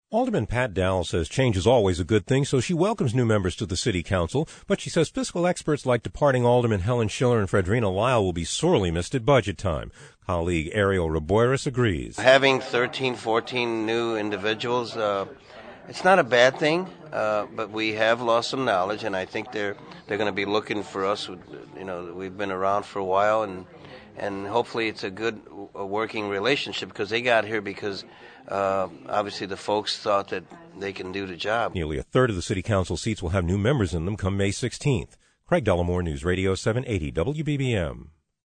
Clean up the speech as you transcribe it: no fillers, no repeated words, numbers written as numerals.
Alderman Pat Dowell says change is always a good thing, so she welcomes new members to the city council, but she says fiscal experts like departing Alderman Helen Schiller and Fredrina Lyle will be sorely missed at budget time. Colleague Ariel Raboiris agrees. Having 13, 14 new individuals, it's not a bad thing, but we have lost some knowledge, and I think they're going to be looking for us. We've been around for a while, and hopefully it's a good working relationship, because they got here because obviously the folks thought that they can do the job. Nearly a third of the city council seats will have new members in them come May 16th. Craig Dellamore, News Radio 780 WBBM.